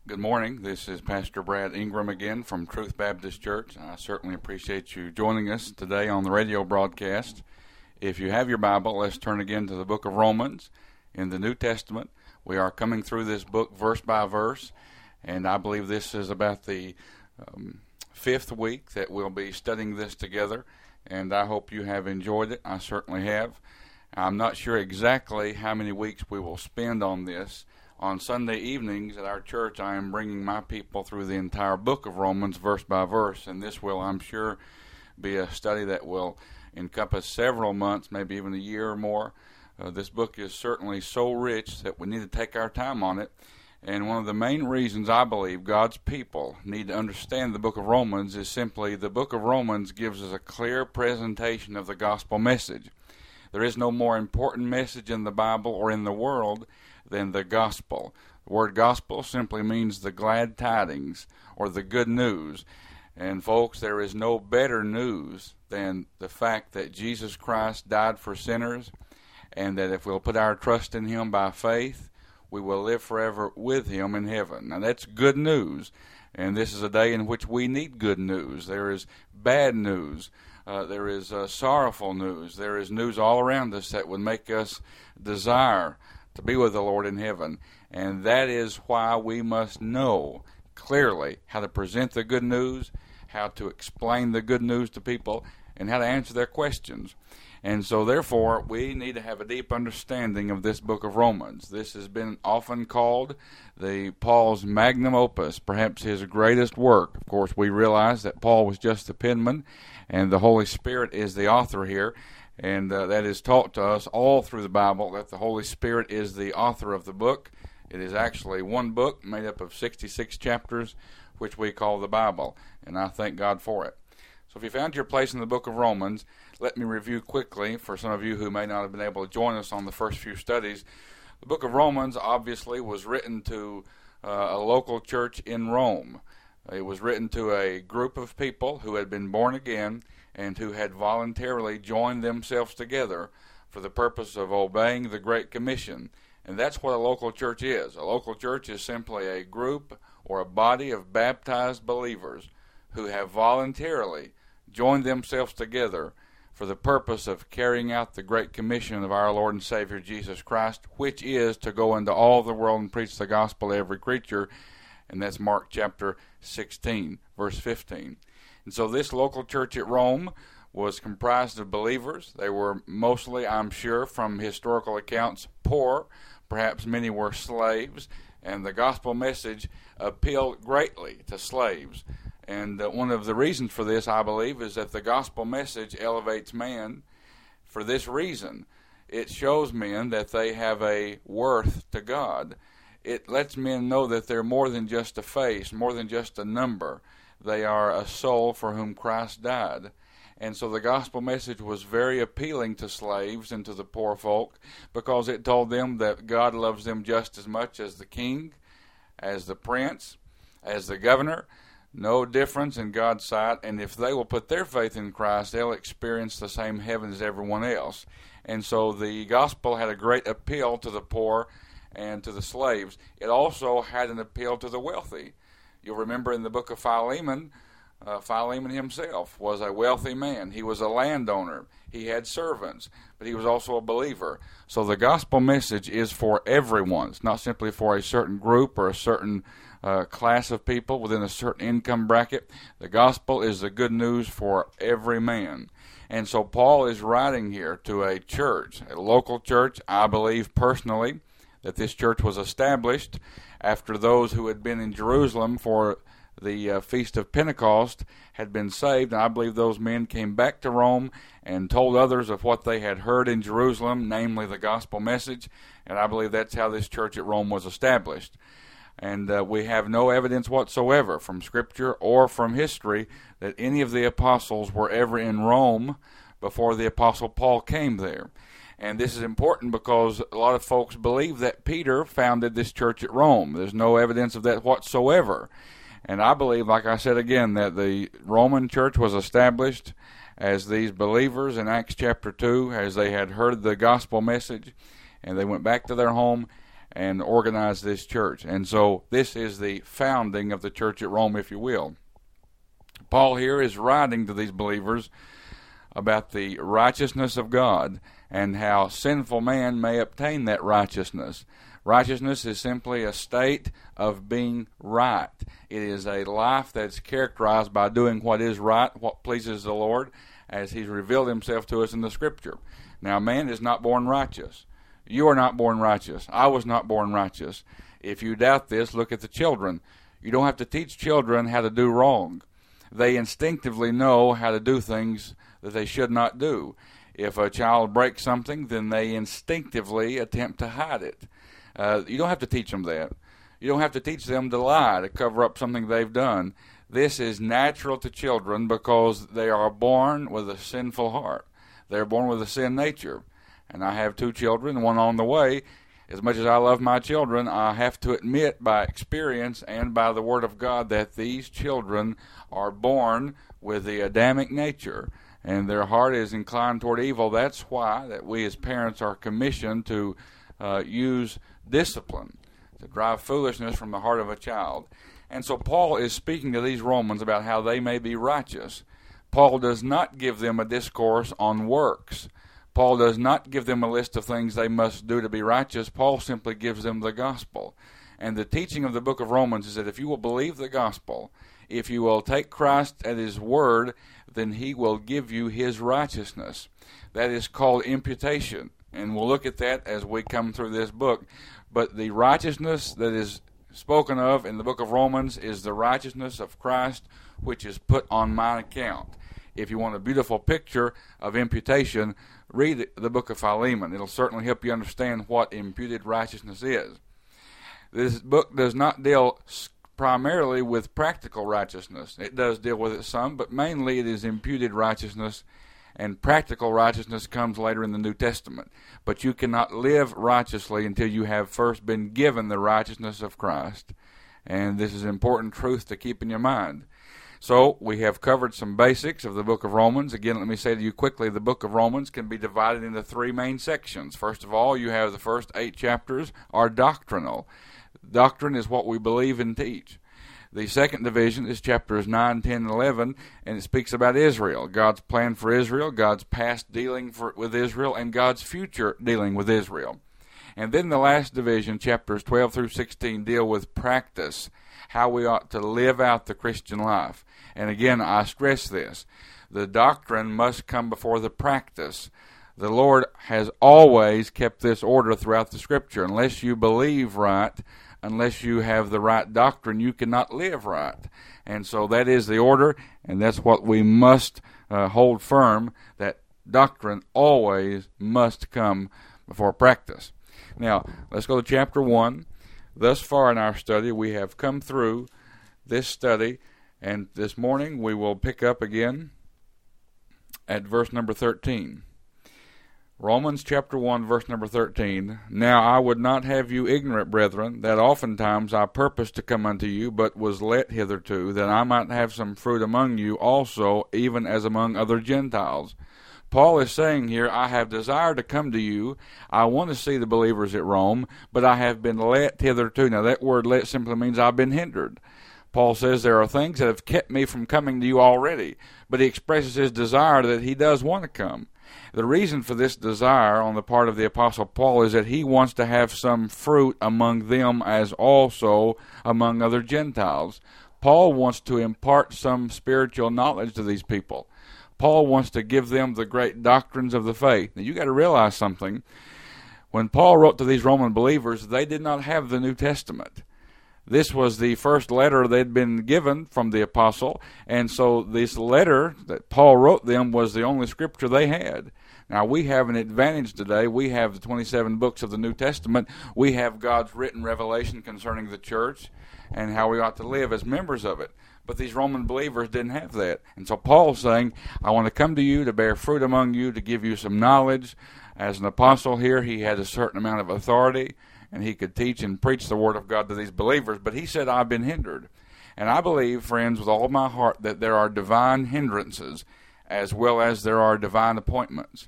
Good morning. This is Pastor Brad Ingram again from Truth Baptist Church. I certainly appreciate you joining us today on the radio broadcast. If you have your Bible, let's turn again to the book of Romans in the New Testament. We are coming through this book verse by verse, and I believe this is about the fifth week that we'll be studying this together, and I hope you have enjoyed it. I certainly have. I'm not sure exactly how many weeks we will spend on this. On Sunday evenings at our church, I am bringing my people through the entire book of Romans verse by verse, and this will, I'm sure, be a study that will encompass several months, maybe even a year or more. This book is certainly so rich that we need to take our time on it, and one of the main reasons I believe God's people need to understand the book of Romans is simply the book of Romans gives us a clear presentation of the gospel message. There is no more important message in the Bible or in the world than the gospel. The word gospel simply means the glad tidings or the good news. And folks, there is no better news than the fact that Jesus Christ died for sinners, and that if we'll put our trust in Him by faith, we will live forever with Him in heaven. Now that's good news, and this is a day in which we need good news. There is bad news. There is sorrowful news. There is news all around us that would make us desire to be with the Lord in heaven. And that is why we must know clearly how to present the good news, how to explain the good news to people, and how to answer their questions. And so therefore, we need to have a deep understanding of this book of Romans. This has been often called Paul's magnum opus, perhaps his greatest work. Of course, we realize that Paul was just the penman, and the Holy Spirit is the author here. And that is taught to us all through the Bible, that the Holy Spirit is the author of the book. It is actually one book made up of 66 chapters, which we call the Bible, and I thank God for it. So if you found your place in the book of Romans, let me review quickly for some of you who may not have been able to join us on the first few studies. The book of Romans obviously was written to a local church in Rome. It was written to a group of people who had been born again and who had voluntarily joined themselves together for the purpose of obeying the Great Commission. And that's what a local church is. A local church is simply a group or a body of baptized believers who have voluntarily joined themselves together for the purpose of carrying out the Great Commission of our Lord and Savior Jesus Christ, which is to go into all the world and preach the gospel to every creature. And that's Mark chapter 16, verse 15. And so this local church at Rome was comprised of believers. They were mostly, I'm sure, from historical accounts, poor. Perhaps many were slaves. And the gospel message appealed greatly to slaves. And one of the reasons for this, I believe, is that the gospel message elevates man for this reason. It shows men that they have a worth to God. It lets men know that they're more than just a face, more than just a number. They are a soul for whom Christ died. And so the gospel message was very appealing to slaves and to the poor folk because it told them that God loves them just as much as the king, as the prince, as the governor. No difference in God's sight. And if they will put their faith in Christ, they'll experience the same heaven as everyone else. And so the gospel had a great appeal to the poor and to the slaves. It also had an appeal to the wealthy. You'll remember in the book of Philemon, Philemon himself was a wealthy man. He was a landowner. He had servants, but he was also a believer. So the gospel message is for everyone. It's not simply for a certain group or a certain class of people within a certain income bracket. The gospel is the good news for every man. And so Paul is writing here to a church, a local church. I believe personally that this church was established after those who had been in Jerusalem for the Feast of Pentecost had been saved. And I believe those men came back to Rome and told others of what they had heard in Jerusalem, namely the gospel message. And I believe that's how this church at Rome was established. And we have no evidence whatsoever from Scripture or from history that any of the apostles were ever in Rome before the Apostle Paul came there. And this is important because a lot of folks believe that Peter founded this church at Rome. There's no evidence of that whatsoever. And I believe, like I said again, that the Roman church was established as these believers in Acts chapter 2, as they had heard the gospel message, and they went back to their home, and organize this church. And so this is the founding of the church at Rome, if you will. Paul here is writing to these believers about the righteousness of God and how sinful man may obtain that righteousness. Righteousness is simply a state of being right. It is a life that's characterized by doing what is right, what pleases the Lord, as He's revealed Himself to us in the Scripture. Now, man is not born righteous. You are not born righteous. I was not born righteous. If you doubt this, look at the children. You don't have to teach children how to do wrong. They instinctively know how to do things that they should not do. If a child breaks something, then they instinctively attempt to hide it. You don't have to teach them that. You don't have to teach them to lie, to cover up something they've done. This is natural to children because they are born with a sinful heart. They're born with a sin nature. And I have 2 children, one on the way. As much as I love my children, I have to admit by experience and by the Word of God that these children are born with the Adamic nature, and their heart is inclined toward evil. That's why that we as parents are commissioned to use discipline to drive foolishness from the heart of a child. And so Paul is speaking to these Romans about how they may be righteous. Paul does not give them a discourse on works. Paul does not give them a list of things they must do to be righteous. Paul simply gives them the gospel. And the teaching of the book of Romans is that if you will believe the gospel, if you will take Christ at His word, then He will give you His righteousness. That is called imputation. And we'll look at that as we come through this book. But the righteousness that is spoken of in the book of Romans is the righteousness of Christ, which is put on mine account. If you want a beautiful picture of imputation, read the book of Philemon. It'll certainly help you understand what imputed righteousness is. This book does not deal primarily with practical righteousness. It does deal with it some, but mainly it is imputed righteousness, and practical righteousness comes later in the New Testament. But you cannot live righteously until you have first been given the righteousness of Christ. And this is an important truth to keep in your mind. So we have covered some basics of the book of Romans. Again, let me say to you quickly, the book of Romans can be divided into 3 main sections. First of all, you have the first 8 chapters are doctrinal. Doctrine is what we believe and teach. The second division is chapters 9, 10, and 11, and it speaks about Israel, God's plan for Israel, God's past dealing with Israel, and God's future dealing with Israel. And then the last division, chapters 12 through 16, deal with practice, how we ought to live out the Christian life. And again, I stress this. The doctrine must come before the practice. The Lord has always kept this order throughout the Scripture. Unless you believe right, unless you have the right doctrine, you cannot live right. And so that is the order, and that's what we must hold firm, that doctrine always must come before practice. Now, let's go to chapter 1. Thus far in our study, we have come through this study, and this morning we will pick up again at verse number 13. Romans chapter 1, verse number 13. Now I would not have you ignorant, brethren, that oftentimes I purposed to come unto you, but was let hitherto, that I might have some fruit among you also, even as among other Gentiles. Paul is saying here, I have desired to come to you. I want to see the believers at Rome, but I have been let hitherto. Now that word let simply means I've been hindered. Paul says there are things that have kept me from coming to you already, but he expresses his desire that he does want to come. The reason for this desire on the part of the Apostle Paul is that he wants to have some fruit among them as also among other Gentiles. Paul wants to impart some spiritual knowledge to these people. Paul wants to give them the great doctrines of the faith. Now, you got to realize something. When Paul wrote to these Roman believers, they did not have the New Testament. This was the first letter they'd been given from the apostle, and so this letter that Paul wrote them was the only scripture they had. Now, we have an advantage today. We have the 27 books of the New Testament. We have God's written revelation concerning the church and how we ought to live as members of it. But these Roman believers didn't have that. And so Paul's saying, I want to come to you to bear fruit among you, to give you some knowledge. As an apostle here, he had a certain amount of authority, and he could teach and preach the Word of God to these believers. But he said, I've been hindered. And I believe, friends, with all my heart, that there are divine hindrances as well as there are divine appointments.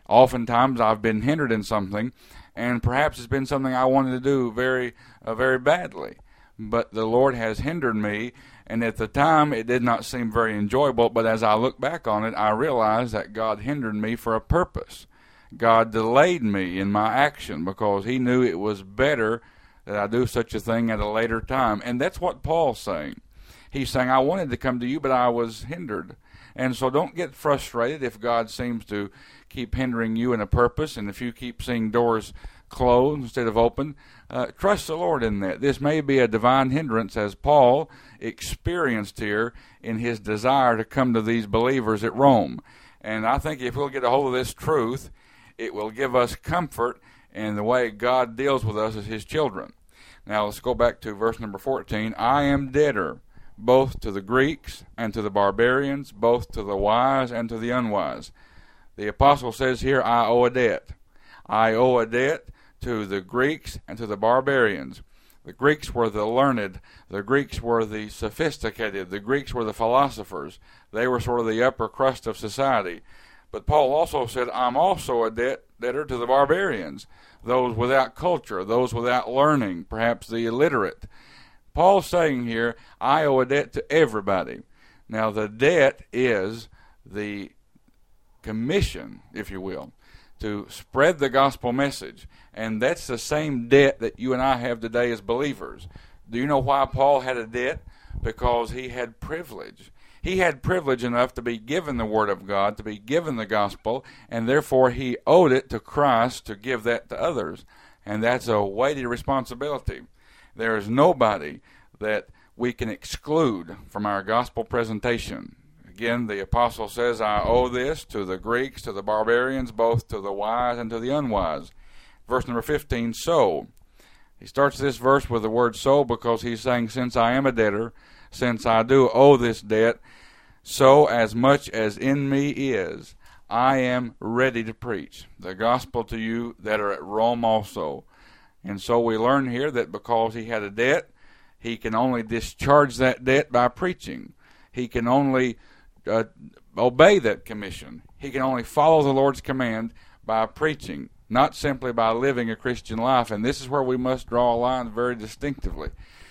Oftentimes I've been hindered in something, and perhaps it's been something I wanted to do very badly. But the Lord has hindered me, and at the time it did not seem very enjoyable, but as I look back on it, I realize that God hindered me for a purpose. God delayed me in my action because He knew it was better that I do such a thing at a later time. And that's what Paul's saying. He's saying, I wanted to come to you, but I was hindered. And so don't get frustrated if God seems to keep hindering you in a purpose, and if you keep seeing doors closed instead of open. Trust the Lord in that. This may be a divine hindrance, as Paul experienced here in his desire to come to these believers at Rome. And I think if we'll get a hold of this truth, it will give us comfort in the way God deals with us as His children. Now let's go back to verse number 14. I am debtor both to the Greeks and to the barbarians, both to the wise and to the unwise. The apostle says here, I owe a debt. I owe a debt to the Greeks and to the barbarians. The Greeks were the learned. The Greeks were the sophisticated. The Greeks were the philosophers. They were sort of the upper crust of society. But Paul also said, I'm also a debtor to the barbarians, those without culture, those without learning, perhaps the illiterate. Paul's saying here, I owe a debt to everybody. Now, the debt is the commission, if you will, to spread the gospel message. And that's the same debt that you and I have today as believers. Do you know why Paul had a debt? Because he had privilege. He had privilege enough to be given the Word of God, to be given the gospel, and therefore he owed it to Christ to give that to others. And that's a weighty responsibility. There is nobody that we can exclude from our gospel presentation. Again, the apostle says, I owe this to the Greeks, to the barbarians, both to the wise and to the unwise. Verse number 15, so. He starts this verse with the word so because he's saying, since I am a debtor, since I do owe this debt, so as much as in me is, I am ready to preach the gospel to you that are at Rome also. And so we learn here that because he had a debt, he can only discharge that debt by preaching. He can only obey that commission. He can only follow the Lord's command by preaching, not simply by living a Christian life. And this is where we must draw a line very distinctively.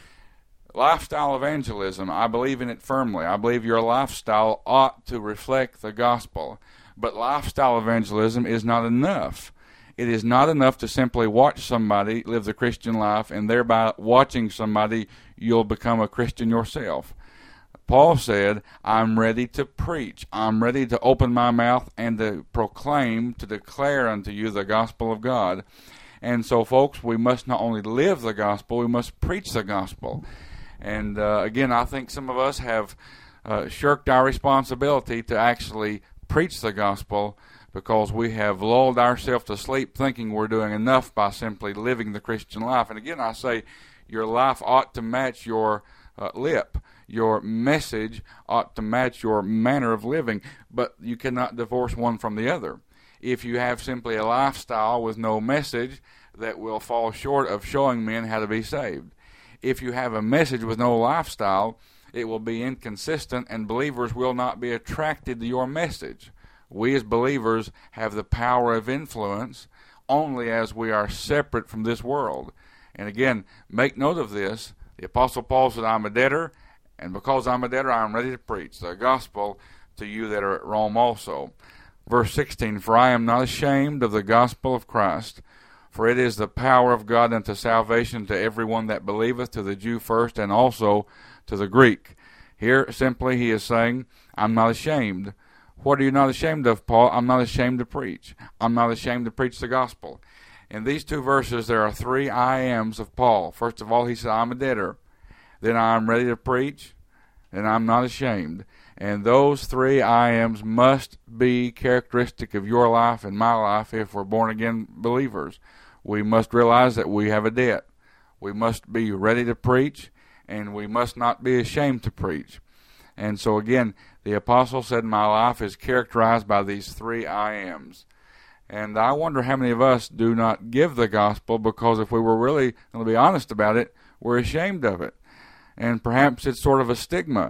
Lifestyle evangelism, I believe in it firmly. I believe your lifestyle ought to reflect the gospel. But lifestyle evangelism is not enough. It is not enough to simply watch somebody live the Christian life, and thereby watching somebody, you'll become a Christian yourself. Paul said, I'm ready to preach. I'm ready to open my mouth and to proclaim, to declare unto you the gospel of God. And so, folks, we must not only live the gospel, we must preach the gospel. And again, I think some of us have shirked our responsibility to actually preach the gospel because we have lulled ourselves to sleep thinking we're doing enough by simply living the Christian life. And again, I say your life ought to match your lip. Your message ought to match your manner of living, but you cannot divorce one from the other. If you have simply a lifestyle with no message, that will fall short of showing men how to be saved. If you have a message with no lifestyle, it will be inconsistent, and believers will not be attracted to your message. We as believers have the power of influence only as we are separate from this world. And again, make note of this. The Apostle Paul said, I'm a debtor, and because I'm a debtor, I'm ready to preach the gospel to you that are at Rome also. Verse 16, for I am not ashamed of the gospel of Christ, for it is the power of God unto salvation to everyone that believeth, to the Jew first, and also to the Greek. Here, simply, he is saying, I'm not ashamed. What are you not ashamed of, Paul? I'm not ashamed to preach. I'm not ashamed to preach the gospel. In these two verses, there are three I ams of Paul. First of all, he said, I'm a debtor. Then I'm ready to preach. And I'm not ashamed. And those three I ams must be characteristic of your life and my life if we're born-again believers. We must realize that we have a debt. We must be ready to preach, and we must not be ashamed to preach. And so again, the apostle said, my life is characterized by these three I ams. And I wonder how many of us do not give the gospel because if we were really going to be honest about it, we're ashamed of it. And perhaps it's sort of a stigma.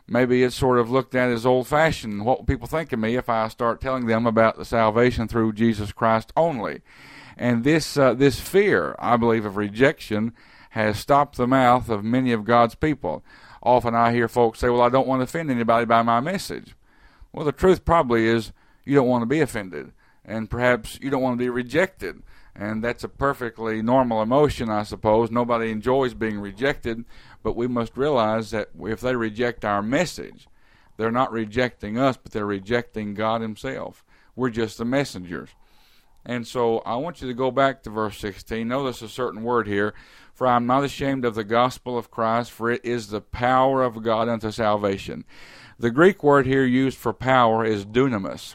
maybe it's sort of looked at as old-fashioned. What will people think of me if I start telling them about the salvation through Jesus Christ only? And this fear, I believe, of rejection has stopped the mouth of many of God's people. Often I hear folks say, well, I don't want to offend anybody by my message. Well, the truth probably is you don't want to be offended, and perhaps you don't want to be rejected. And that's a perfectly normal emotion, I suppose. Nobody enjoys being rejected, but we must realize that if they reject our message, they're not rejecting us, but they're rejecting God himself. We're just the messengers. And so I want you to go back to verse 16. Notice a certain word here. For I am not ashamed of the gospel of Christ, for it is the power of God unto salvation. The Greek word here used for power is dunamis.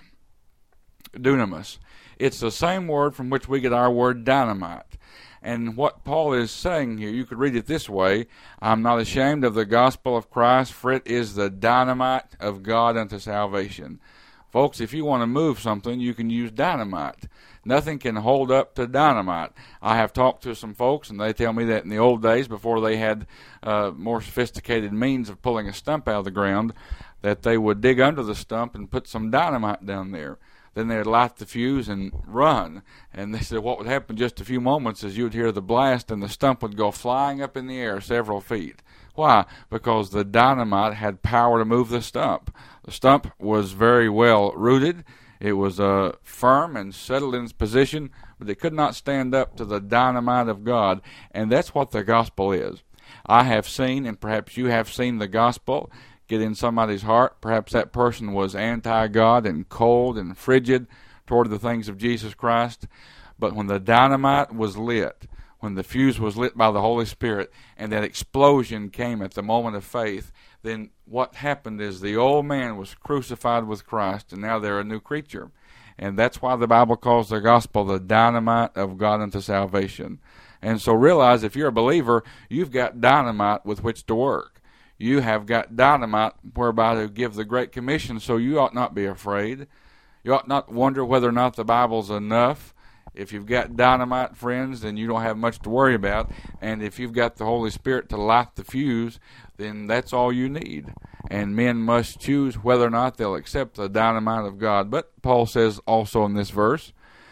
Dunamis. It's the same word from which we get our word dynamite. And what Paul is saying here, you could read it this way: I'm not ashamed of the gospel of Christ, for it is the dynamite of God unto salvation. Folks, if you want to move something, you can use dynamite. Nothing can hold up to dynamite. I have talked to some folks, and they tell me that in the old days, before they had more sophisticated means of pulling a stump out of the ground, that they would dig under the stump and put some dynamite down there. Then they'd light the fuse and run. And they said what would happen in just a few moments is you would hear the blast and the stump would go flying up in the air several feet. Why? Because the dynamite had power to move the stump. The stump was very well rooted. It was firm and settled in its position, but it could not stand up to the dynamite of God. And that's what the gospel is. I have seen, and perhaps you have seen, the gospel get in somebody's heart. Perhaps that person was anti-God and cold and frigid toward the things of Jesus Christ. But when the dynamite was lit, when the fuse was lit by the Holy Spirit, and that explosion came at the moment of faith, then what happened is the old man was crucified with Christ, and now they're a new creature. And that's why the Bible calls the gospel the dynamite of God unto salvation. And so realize, if you're a believer, you've got dynamite with which to work. You have got dynamite whereby to give the Great Commission, so you ought not be afraid. You ought not wonder whether or not the Bible's enough. If you've got dynamite, friends, then you don't have much to worry about. And if you've got the Holy Spirit to light the fuse, then that's all you need. And men must choose whether or not they'll accept the dynamite of God. But Paul says also in this verse,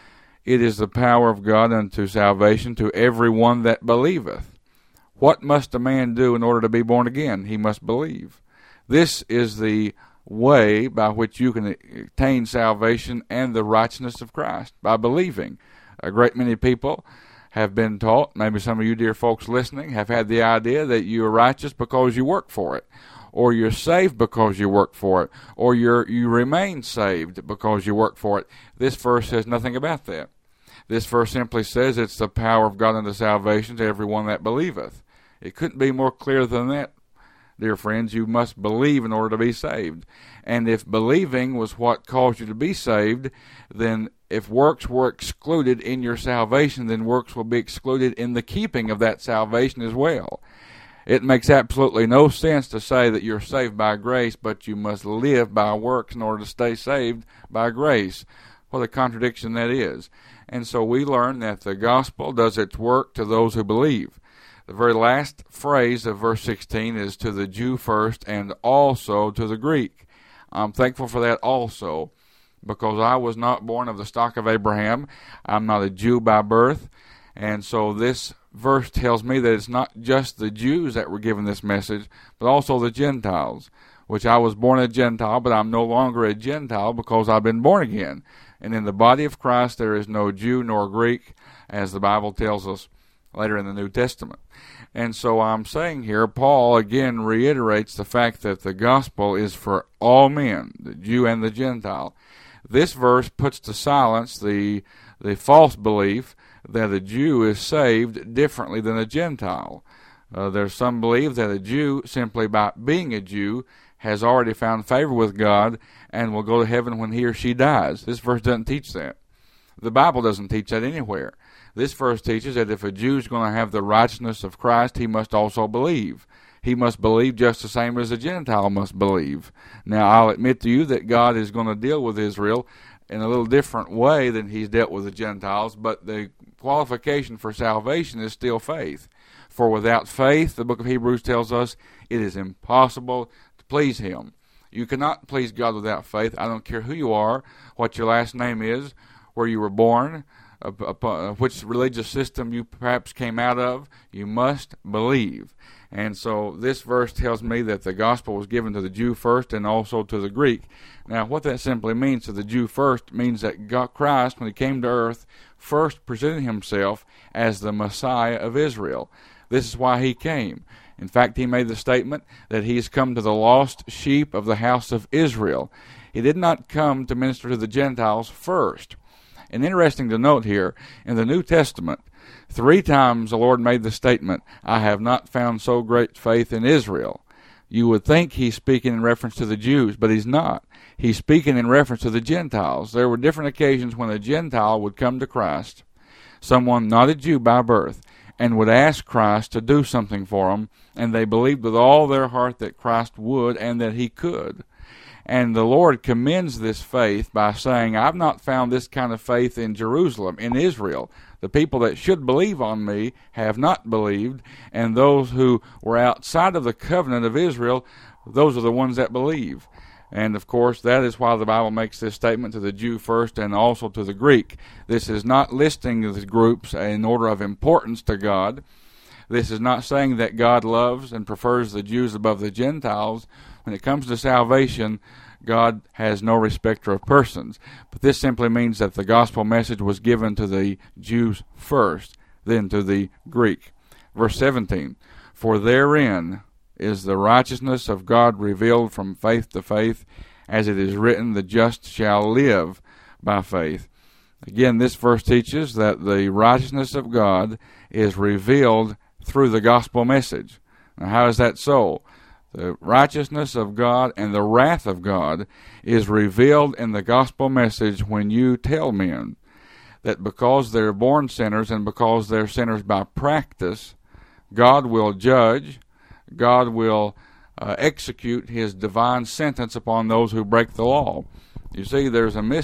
it is the power of God unto salvation to every one that believeth. What must a man do in order to be born again? He must believe. This is the way by which you can attain salvation and the righteousness of Christ, by believing. A great many people have been taught, maybe some of you dear folks listening have had the idea that you are righteous because you work for it, or you're saved because you work for it, or you remain saved because you work for it. This verse says nothing about that. This verse simply says it's the power of God unto salvation to everyone that believeth. It couldn't be more clear than that, dear friends. You must believe in order to be saved. And if believing was what caused you to be saved, then if works were excluded in your salvation, then works will be excluded in the keeping of that salvation as well. It makes absolutely no sense to say that you're saved by grace, but you must live by works in order to stay saved by grace. What a contradiction that is. And so we learn that the gospel does its work to those who believe. The very last phrase of verse 16 is to the Jew first and also to the Greek. I'm thankful for that also, because I was not born of the stock of Abraham. I'm not a Jew by birth. And so this verse tells me that it's not just the Jews that were given this message, but also the Gentiles, which I was born a Gentile, but I'm no longer a Gentile because I've been born again. And in the body of Christ there is no Jew nor Greek, as the Bible tells us later in the New Testament. And so I'm saying here, Paul again reiterates the fact that the gospel is for all men, the Jew and the Gentile. This verse puts to silence the false belief that a Jew is saved differently than a Gentile. There's some believe that a Jew, simply by being a Jew, has already found favor with God and will go to heaven when he or she dies. This verse doesn't teach that. The Bible doesn't teach that anywhere. This verse teaches that if a Jew is going to have the righteousness of Christ, he must also believe. He must believe just the same as a Gentile must believe. Now, I'll admit to you that God is going to deal with Israel in a little different way than he's dealt with the Gentiles, but the qualification for salvation is still faith. For without faith, the book of Hebrews tells us, it is impossible to please Him. You cannot please God without faith. I don't care who you are, what your last name is, where you were born, which religious system you perhaps came out of. You must believe. And so this verse tells me that the gospel was given to the Jew first and also to the Greek. Now, what that simply means to the Jew first means that Christ, when He came to earth, first presented Himself as the Messiah of Israel. This is why He came. In fact, He made the statement that He has come to the lost sheep of the house of Israel. He did not come to minister to the Gentiles first. And interesting to note here, in the New Testament, 3 times the Lord made the statement, I have not found so great faith in Israel. You would think He's speaking in reference to the Jews, but He's not. He's speaking in reference to the Gentiles. There were different occasions when a Gentile would come to Christ, someone not a Jew by birth, and would ask Christ to do something for them, and they believed with all their heart that Christ would and that He could. And the Lord commends this faith by saying, I've not found this kind of faith in Jerusalem, in Israel. The people that should believe on me have not believed, and those who were outside of the covenant of Israel, those are the ones that believe. And of course, that is why the Bible makes this statement to the Jew first and also to the Greek. This is not listing the groups in order of importance to God. This is not saying that God loves and prefers the Jews above the Gentiles. When it comes to salvation, God has no respecter of persons. But this simply means that the gospel message was given to the Jews first, then to the Greek. Verse 17, for therein is the righteousness of God revealed from faith to faith, as it is written, the just shall live by faith. Again, this verse teaches that the righteousness of God is revealed through the gospel message. Now, how is that so? The righteousness of God and the wrath of God is revealed in the gospel message when you tell men that because they're born sinners and because they're sinners by practice, God will judge, God will execute His divine sentence upon those who break the law. You see, there's a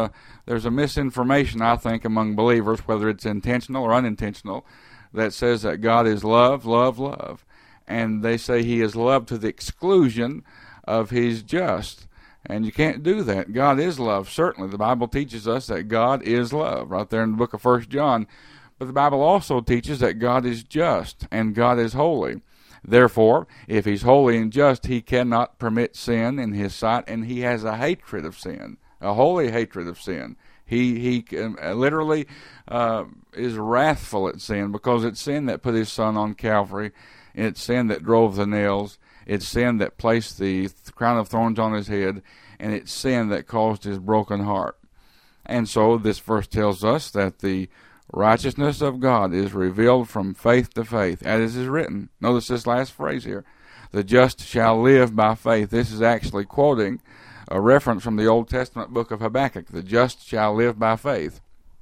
misinformation, I think, among believers, whether it's intentional or unintentional, that says that God is love, love, love. And they say He is love to the exclusion of He's just. And you can't do that. God is love, certainly. The Bible teaches us that God is love, right there in the book of 1 John. But the Bible also teaches that God is just and God is holy. Therefore, if He's holy and just, He cannot permit sin in His sight, and He has a hatred of sin, a holy hatred of sin. He literally is wrathful at sin, because it's sin that put His Son on Calvary. It's sin that drove the nails. It's sin that placed the crown of thorns on His head. And it's sin that caused His broken heart. And so this verse tells us that the righteousness of God is revealed from faith to faith, as is written. Notice this last phrase here. The just shall live by faith. This is actually quoting a reference from the Old Testament book of Habakkuk. The just shall live by faith.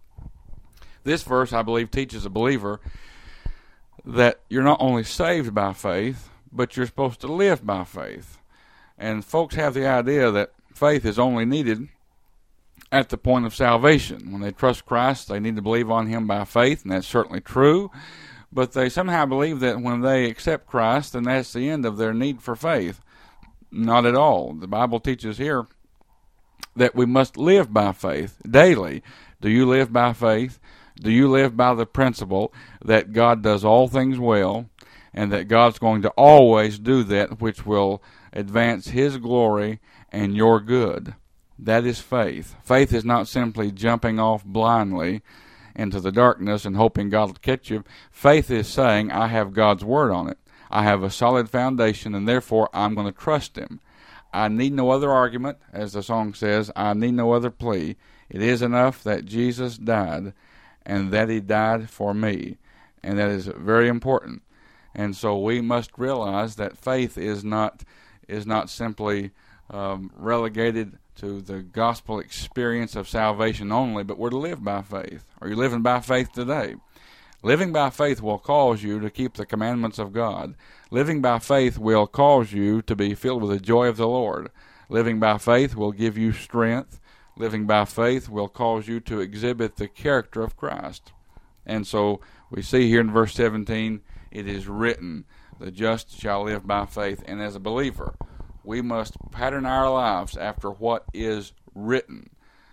This verse, I believe, teaches a believer that you're not only saved by faith, but you're supposed to live by faith. And folks have the idea that faith is only needed at the point of salvation. When they trust Christ, they need to believe on Him by faith, and that's certainly true. But they somehow believe that when they accept Christ, then that's the end of their need for faith. Not at all. The Bible teaches here that we must live by faith daily. Do you live by faith? Do you live by the principle that God does all things well, and that God's going to always do that which will advance His glory and your good? That is faith. Faith is not simply jumping off blindly into the darkness and hoping God will catch you. Faith is saying, I have God's word on it. I have a solid foundation, and therefore I'm going to trust Him. I need no other argument, as the song says. I need no other plea. It is enough that Jesus died, and that He died for me. And that is very important. And so we must realize that faith is not simply relegated to the gospel experience of salvation only, but we're to live by faith. Are you living by faith today? Living by faith will cause you to keep the commandments of God. Living by faith will cause you to be filled with the joy of the Lord. Living by faith will give you strength. Living by faith will cause you to exhibit the character of Christ. And so we see here in verse 17, it is written, the just shall live by faith. And as a believer, We must pattern our lives after what is written.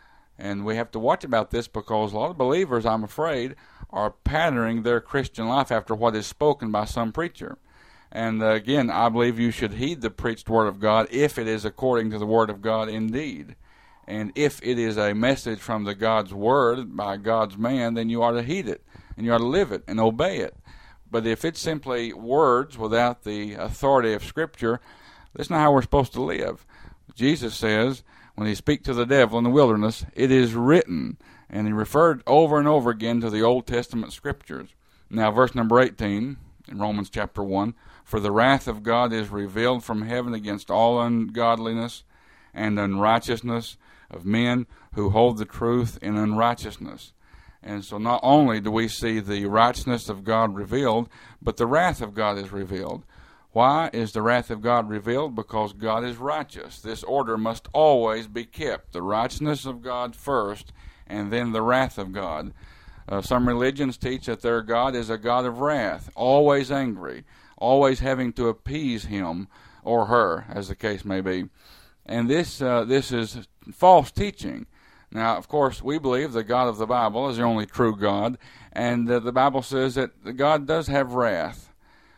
And we have to watch about this because a lot of believers, I'm afraid, are patterning their Christian life after what is spoken by some preacher. And again, I believe you should heed the preached Word of God if it is according to the Word of God indeed. And if it is a message from the God's Word by God's man, then you ought to heed it, and you ought to live it and obey it. But if it's simply words without the authority of Scripture, that's not how we're supposed to live. Jesus says, when he speaks to the devil in the wilderness, it is written. And he referred over and over again to the Old Testament Scriptures. Now, verse number 18 in Romans chapter 1, for the wrath of God is revealed from heaven against all ungodliness and unrighteousness of men who hold the truth in unrighteousness. And so not only do we see the righteousness of God revealed, but the wrath of God is revealed. Why is the wrath of God revealed? Because God is righteous. This order must always be kept. The righteousness of God first, and then the wrath of God. Some religions teach that their God is a God of wrath, always angry, always having to appease him or her, as the case may be. And this is false teaching. Now, of course, we believe the God of the Bible is the only true God, and the Bible says that God does have wrath.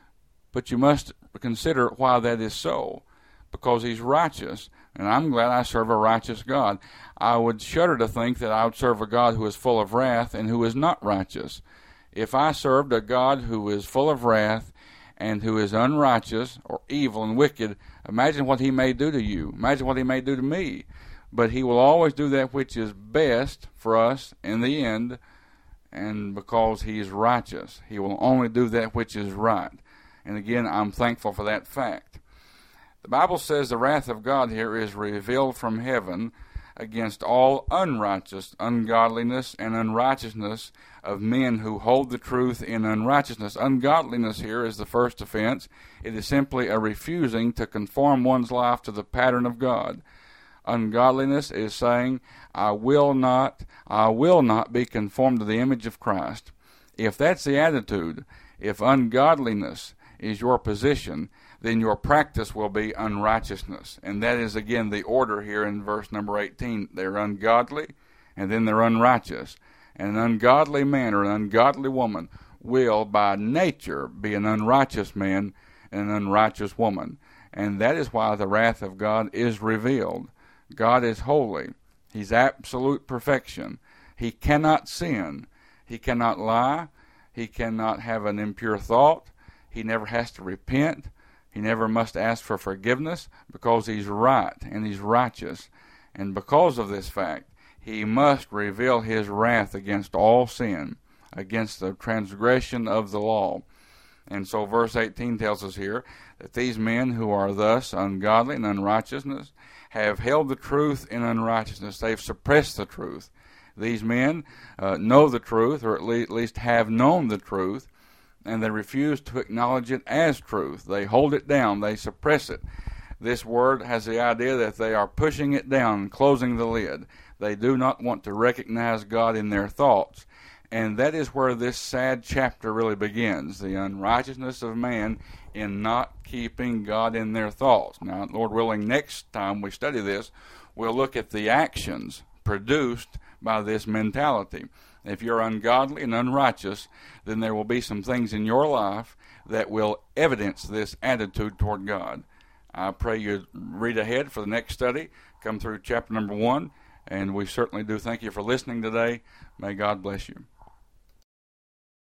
But you must consider why that is so, because he's righteous, and I'm glad I serve a righteous God. I would shudder to think that I would serve a God who is full of wrath and who is not righteous. If I served a God who is full of wrath and who is unrighteous or evil and wicked, imagine what he may do to you. Imagine what he may do to me. But he will always do that which is best for us in the end, and because he is righteous, he will only do that which is right. And again, I'm thankful for that fact. The Bible says the wrath of God here is revealed from heaven against all unrighteous, ungodliness, and unrighteousness of men who hold the truth in unrighteousness. Ungodliness here is the first offense. It is simply a refusing to conform one's life to the pattern of God. Ungodliness is saying, I will not be conformed to the image of Christ. If that's the attitude, if ungodliness is your position, then your practice will be unrighteousness. And that is, again, the order here in verse number 18. They're ungodly, and then they're unrighteous. And an ungodly man or an ungodly woman will, by nature, be an unrighteous man and an unrighteous woman. And that is why the wrath of God is revealed. God is holy. He's absolute perfection. He cannot sin. He cannot lie. He cannot have an impure thought. He never has to repent. He never must ask for forgiveness because he's right and he's righteous. And because of this fact, he must reveal his wrath against all sin, against the transgression of the law. And so verse 18 tells us here that these men who are thus ungodly and unrighteousness have held the truth in unrighteousness. They've suppressed the truth. These men know the truth, or at least have known the truth, and they refuse to acknowledge it as truth. They hold it down. They suppress it. This word has the idea that they are pushing it down, closing the lid. They do not want to recognize God in their thoughts. And that is where this sad chapter really begins, the unrighteousness of man in not keeping God in their thoughts. Now, Lord willing, next time we study this, we'll look at the actions produced by this mentality. If you're ungodly and unrighteous, then there will be some things in your life that will evidence this attitude toward God. I pray you read ahead for the next study, come through chapter number 1, and we certainly do thank you for listening today. May God bless you.